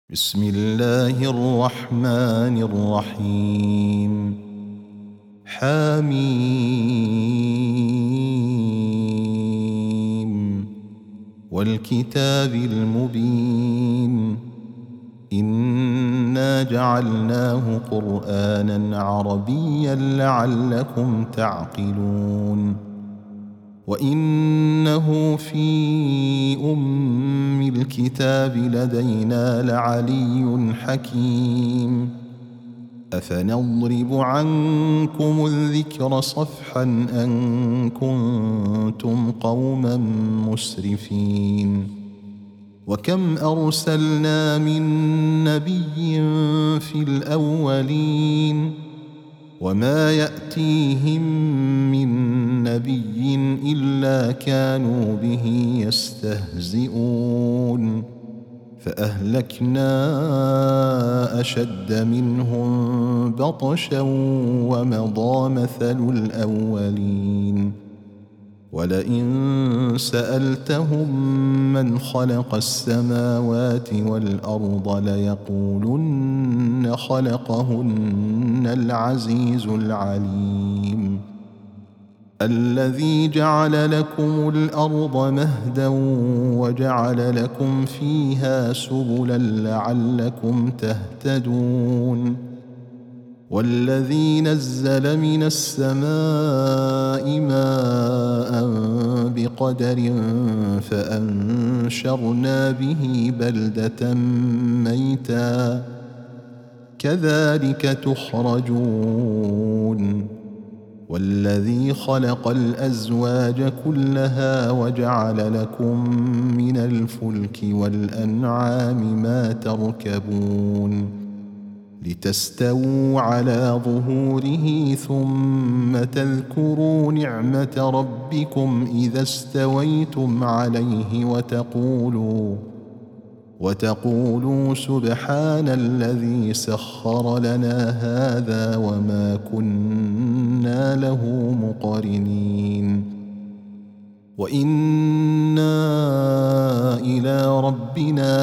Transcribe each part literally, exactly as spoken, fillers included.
بسم الله الرحمن الرحيم. حميم والكتاب المبين إنا جعلناه قرآنا عربيا لعلكم تعقلون وإنه في أم الكتاب لدينا لعلي حكيم أفنضرب عنكم الذكر صفحا أن كنتم قوما مسرفين وكم أرسلنا من نبي في الأولين وما يأتيهم من نبي إلا كانوا به يستهزئون فأهلكنا أشد منهم بطشا ومضى مثل الأولين ولئن سألتهم من خلق السماوات والأرض ليقولن خلقهن العزيز العليم الذي جعل لكم الأرض مهدا وجعل لكم فيها سبلا لعلكم تهتدون والذي نزل من السماء ماء بقدر فأنشرنا به بلدة ميتا كذلك تخرجون والذي خلق الأزواج كلها وجعل لكم من الفلك والأنعام ما تركبون لتستووا على ظهوره ثم تذكروا نعمة ربكم إذا استويتم عليه وتقولوا وتقولوا سبحان الذي سخر لنا هذا وما كنا له مقرنين وإنا إلى ربنا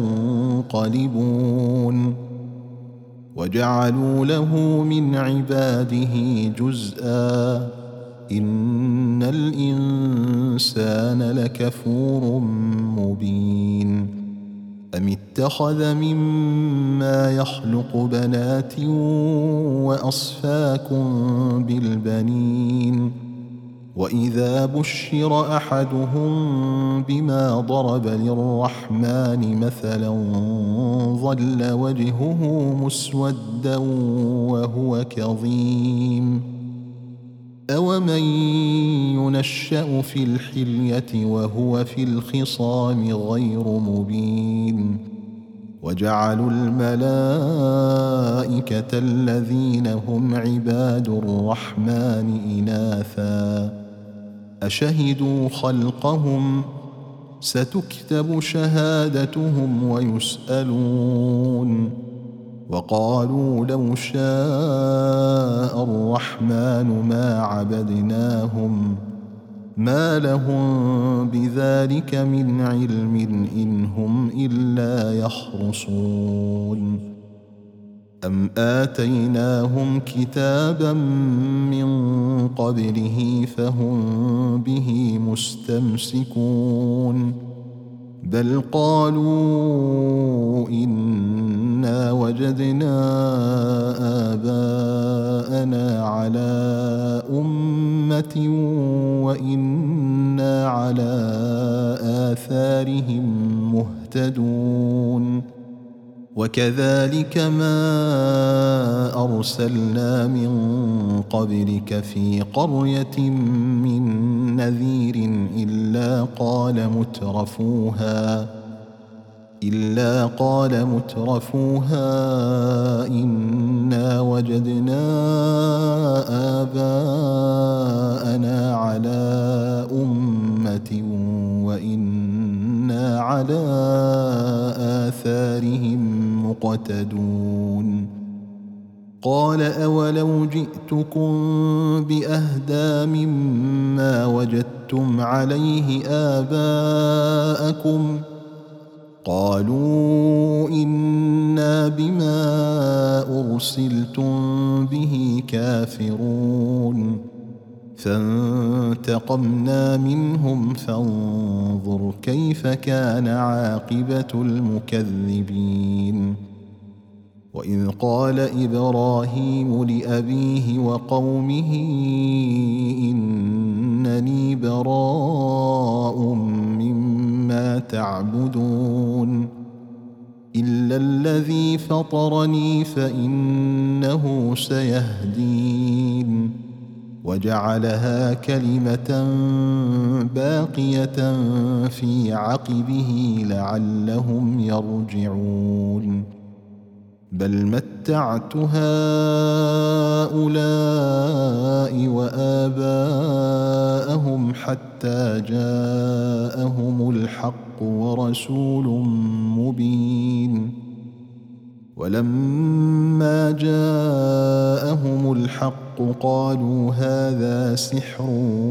لمنقلبون وجعلوا له من عباده جزءا إن الإنسان لكفور مبين أم اتخذ مما يخلق بنات وأصفاكم بالبنين وإذا بشر أحدهم بما ضرب للرحمن مثلا ظل وجهه مسودا وهو كظيم أومن ينشأ في الحلية وهو في الخصام غير مبين وجعلوا الملائكة الذين هم عباد الرحمن إناثا أشهدوا خلقهم ستكتب شهادتهم ويسألون وقالوا لو شاء الرحمن ما عبدناهم ما لهم بذلك من علم إن هم إلا يخرصون أم آتيناهم كتابا من قبله فهم به مستمسكون بل قالوا إنا وجدنا آباءنا على أمة وإنا على آثارهم مهتدون وكذلك ما أرسلنا من قبلك في قرية من نذير إلا قال مترفوها إلا قال مترفوها إنا وجدنا آباءنا على أمة وإنا على آثارهم مقتدون قال أولو جئتكم بأهدى مما وجدتم عليه آباءكم قالوا إن بما أرسلتم به كافرون فانتقمنا منهم فانظر كيف كان عاقبة المكذبين وإذ قال إبراهيم لأبيه وقومه إنني براء مما تعبدون إلا الذي فطرني فإنه سيهدين وجعلها كلمة باقية في عقبه لعلهم يرجعون بل متعت هؤلاء وآباءهم حتى جاءهم الحق ورسول مبين ولما جاءهم الحق قالوا هذا سحر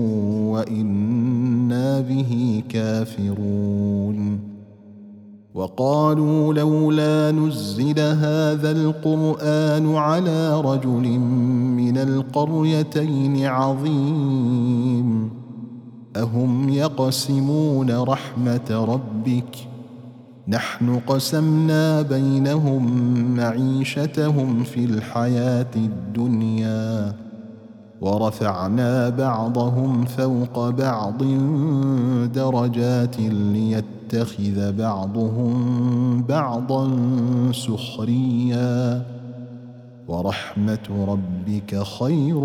وإنا به كافرون وقالوا لولا نزل هذا القرآن على رجل من القريتين عظيم أهم يقسمون رحمة ربك نحن قسمنا بينهم معيشتهم في الحياة الدنيا ورفعنا بعضهم فوق بعض درجات ليتخذ بعضهم بعضا سخريا ورحمة ربك خير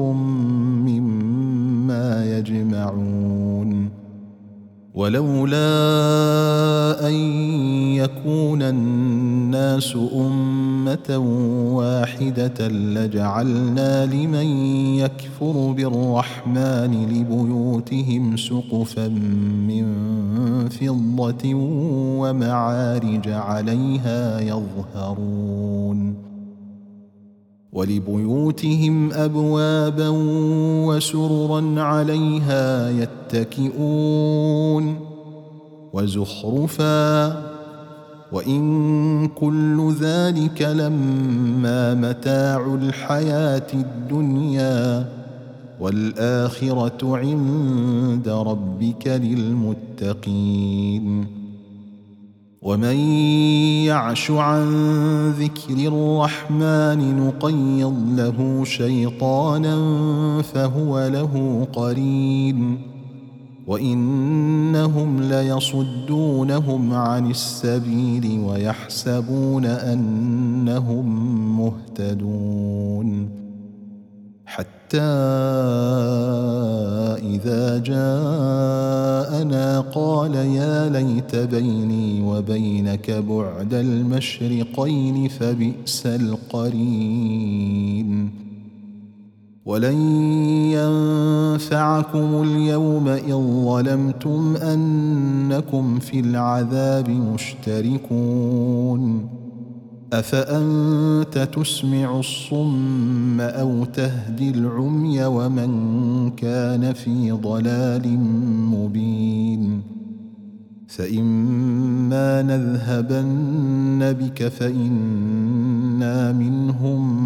مما يجمعون ولولا أن يكون الناس أمة واحدة لجعلنا لمن يكفر بالرحمن لبيوتهم سقفا من فضة ومعارج عليها يظهرون ولبيوتهم أبوابا وسررا عليها يتكئون وزخرفا وإن كل ذلك لما متاع الحياة الدنيا والآخرة عند ربك للمتقين ومن يعش عن ذكر الرحمن نقيض له شيطانا فهو له قرين وإنهم ليصدونهم عن السبيل ويحسبون أنهم مهتدون حتى إذا جاءنا قال يا ليت بيني وبينك بعد المشرقين فبئس القرين ولن ينفعكم اليوم إذ ظلمتم أنكم في العذاب مشتركون أفأنت تسمع الصم أو تهدي العمي ومن كان في ضلال مبين فإما نذهبن بك فإنا منهم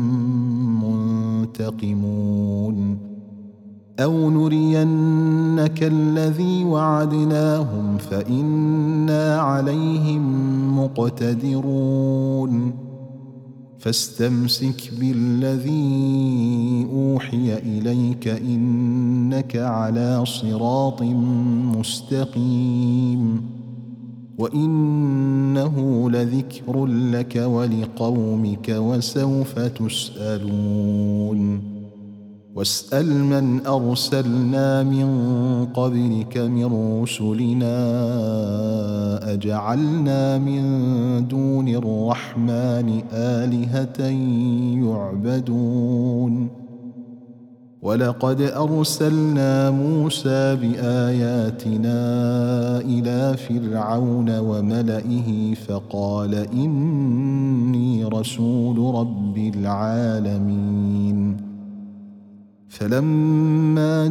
منتقمون أو نرينك الذي وعدناهم فإنا عليهم مقتدرون فاستمسك بالذي أوحي إليك إنك على صراط مستقيم وإنه لذكر لك ولقومك وسوف تسألون واسأل من أرسلنا من قبلك من رسلنا أجعلنا من دون الرحمن آلهة يعبدون ولقد أرسلنا موسى بآياتنا إلى فرعون وملئه فقال إني رسول رب العالمين فلما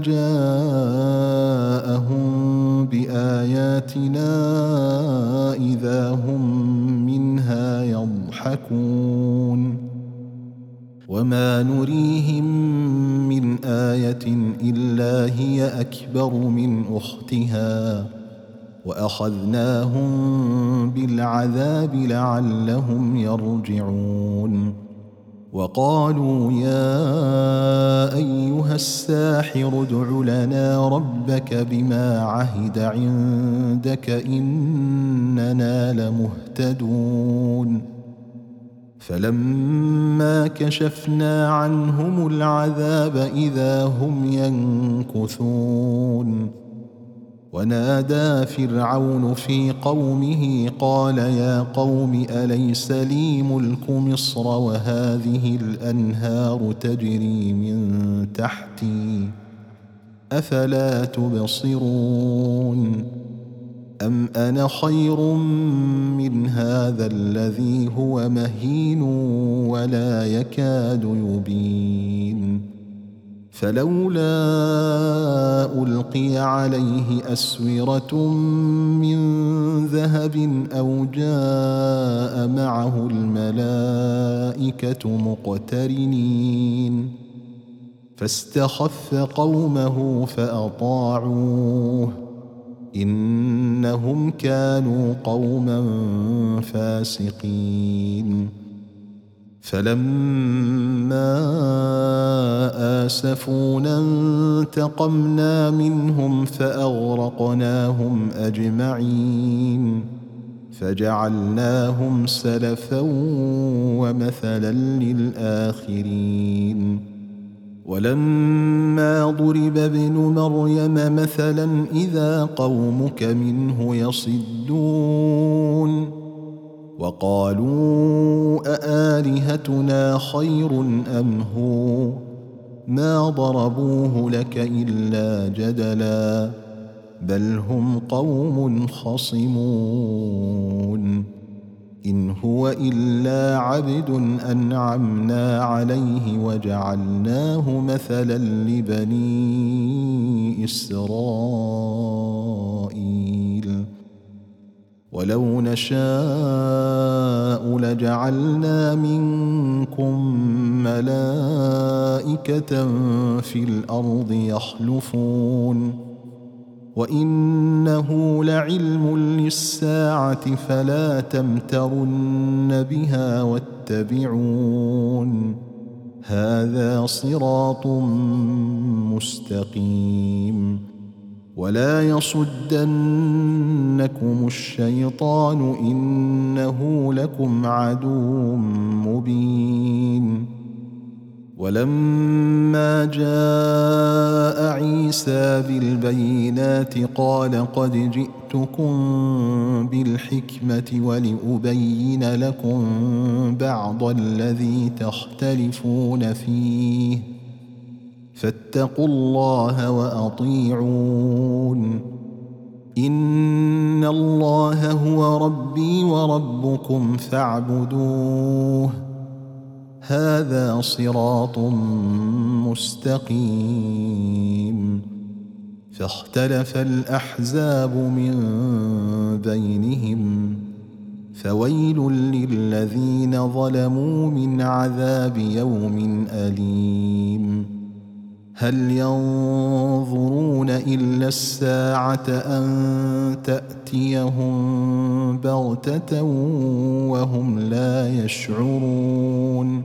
جاءهم بآياتنا إذا هم منها يضحكون يضحكون وما نريهم من آية إلا هي أكبر من أختها وأخذناهم بالعذاب لعلهم يرجعون وقالوا يا أيها الساحر ادع لنا ربك بما عهد عندك إننا لمهتدون فلما كشفنا عنهم العذاب إذا هم ينكثون ونادى فرعون في قومه قال يا قوم أليس لي ملك مصر وهذه الأنهار تجري من تحتي أفلا تبصرون أم أنا خير من هذا الذي هو مهين ولا يكاد يبين فلولا ألقي عليه أسورة من ذهب أو جاء معه الملائكة مقترنين فاستخف قومه فأطاعوه إنهم كانوا قوما فاسقين فلما آسفونا انتقمنا منهم فأغرقناهم أجمعين فجعلناهم سلفا ومثلا للآخرين ولما ضرب ابن مريم مثلا إذا قومك منه يصدون وقالوا أآلهتنا خير أم هو ما ضربوه لك إلا جدلا بل هم قوم خصمون إن هو إلا عبد أنعمنا عليه وجعلناه مثلا لبني إسرائيل ولو نشاء لجعلنا منكم ملائكة في الأرض يخلفون وإنه لعلم للساعة فلا تمترن بها واتبعون هذا صراط مستقيم ولا يصدنكم الشيطان إنه لكم عدو مبين ولما جاء عيسى بالبينات قال قد جئتكم بالحكمة ولأبين لكم بعض الذي تختلفون فيه فاتقوا الله وأطيعون إن الله هو ربي وربكم فاعبدوه هذا صراط مستقيم فاختلف الأحزاب من بينهم فويل للذين ظلموا من عذاب يوم أليم هل ينظرون إلا الساعة أن تأتيهم بغتة وهم لا يشعرون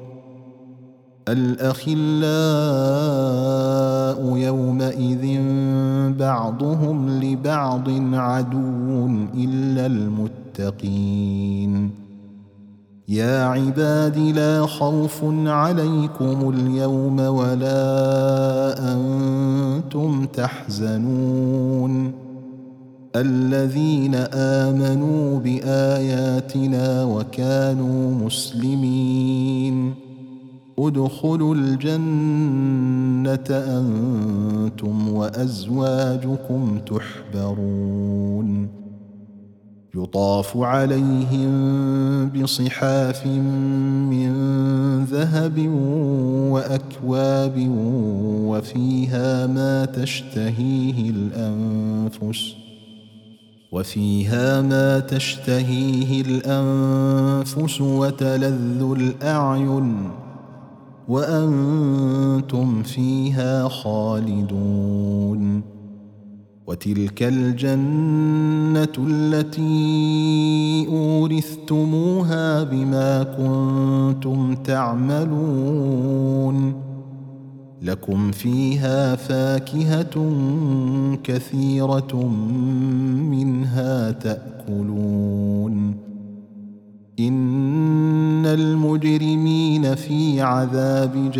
الأخلاء يومئذ بعضهم لبعض عدو إلا المتقين يا عباد لا خوف عليكم اليوم ولا أنتم تحزنون الذين آمنوا بآياتنا وكانوا مسلمين ادخلوا الجنة أنتم وأزواجكم تحبرون يطاف عليهم بصحاف من ذهب وأكواب وفيها ما تشتهيه الأنفس وفيها ما تشتهيه الأنفس وتلذ الأعين وأنتم فيها خالدون. وتلك الجنة التي أورثتموها بما كنتم تعملون لكم فيها فاكهة كثيرة منها تأكلون. إن المجرمين في عذاب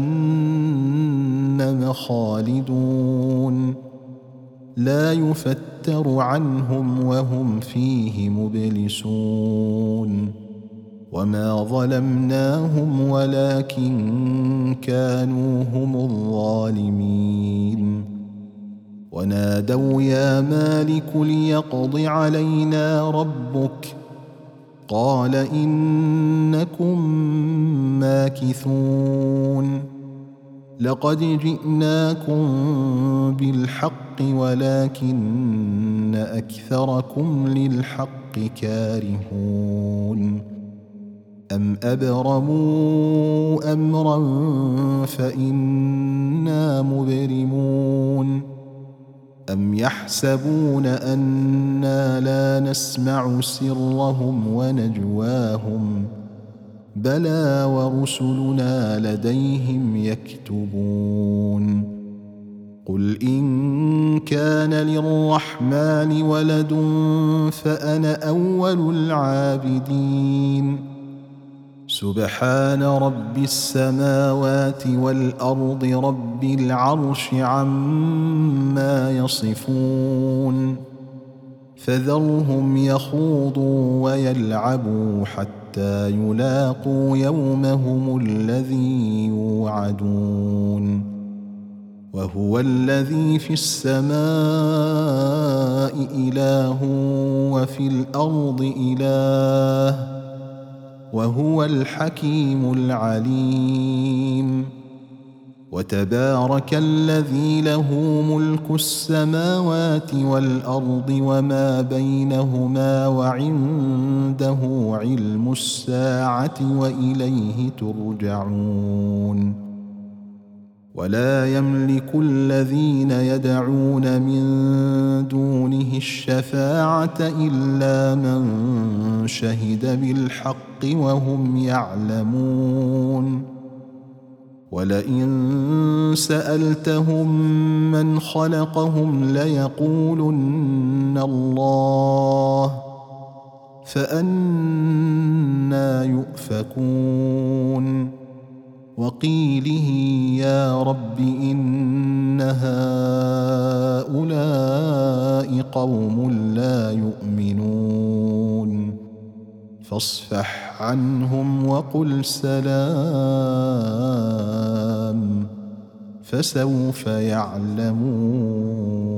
جهنم خالدون لا يفتر عنهم وهم فيه مبلسون. وما ظلمناهم ولكن كانوا هم الظالمين. ونادوا يا مالك ليقض علينا ربك قال إنكم ماكثون. لقد جئناكم بالحق ولكن أكثركم للحق كارهون. أم أبرموا أمرا فإنا مبرمون. أم يحسبون أنا لا نسمع سرهم ونجواهم بلى ورسلنا لديهم يكتبون. قل إن كان للرحمن ولد فأنا أول العابدين. سبحان رب السماوات والأرض رب العرش عما يصفون. فذرهم يخوضوا ويلعبوا حتى يلاقوا يومهم الذي يوعدون. وهو الذي في السماء إله وفي الأرض إله وهو الحكيم العليم. وتبارك الذي له ملك السماوات والأرض وما بينهما وعنده علم الساعة وإليه ترجعون. ولا يملك الذين يدعون من دونه الشفاعة إلا من شهد بالحق وهم يعلمون. ولئن سألتهم من خلقهم ليقولن الله فأنى يؤفكون. وقيله يا رب إن هؤلاء قوم لا يؤمنون فاصفح عنهم وقل سلام فسوف يعلمون.